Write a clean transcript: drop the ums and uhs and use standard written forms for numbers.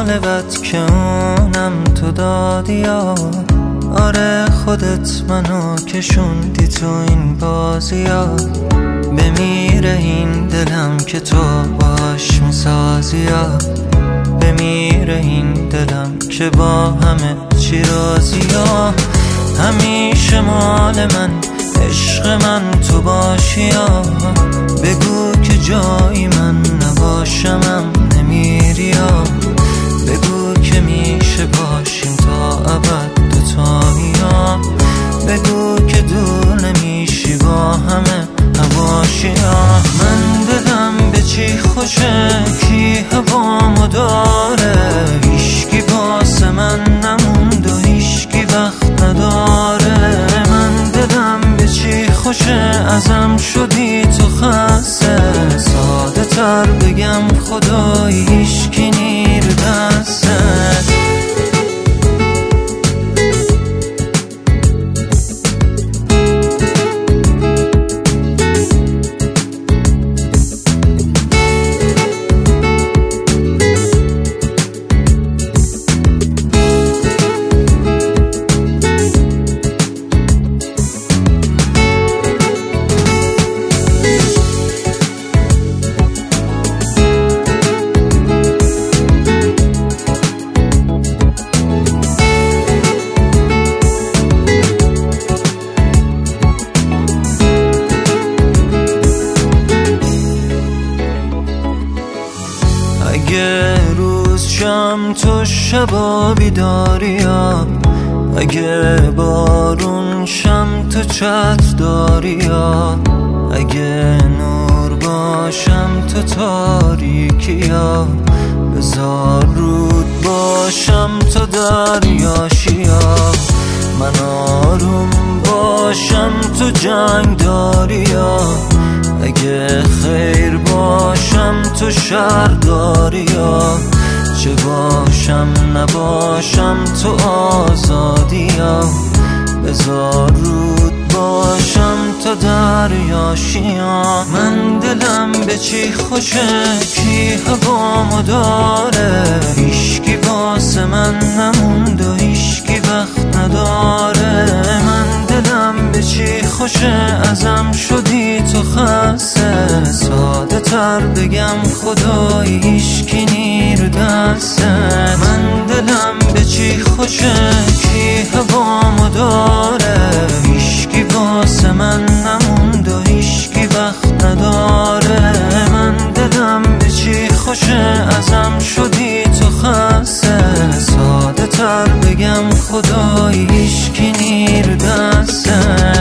بد که اونم تو دادی یا آره خودت منو کشوندی تو این بازی ها. بمیره این دلم که تو باش میسازی یا بمیره این دلم که با همه چی راضی یا همیشه مال من عشق من تو باشی یا بگو که جایی من نباشمم نمیری یا بگو که میشه باشیم تا ابد دوتایی یا بگو که دور نمیشی با همه هواشی یا من دلم به چی خوشه کی هوامو داره هیشکی واسه من نموند و هیشکی وقت نداره من دلم به چی خوشه ازم شدی تو خسته ساده تر بگم خدایی هیشکی نیر دسته اگه روز شم تو شبا بیداری یا اگه بارون شم تو چتر داری یا اگه نور باشم تو تاریکی یا بذار رود باشم تو دریاشی یا من آروم باشم تو جنگ داری یا اگه خیر باشم تو شر داری یا چه باشم نباشم تو آزادی یا بذار رود باشم تو دریاشی یا من دلم به چی خوشه کی هوامو داره هیشکی واسه من نموند و هیشکی وقت نداره من دلم به چی خوشه ازم شدی تو خسته ساده تر بگم خدایی هیشکی نیر دسته من دلم به چی خوشه کی هوامو داره هیشکی واسه من نموند و هیشکی وقت نداره من دلم به چی خوشه ازم شدی تو خسته ساده تر بگم خدایی هیشکی نیر دسته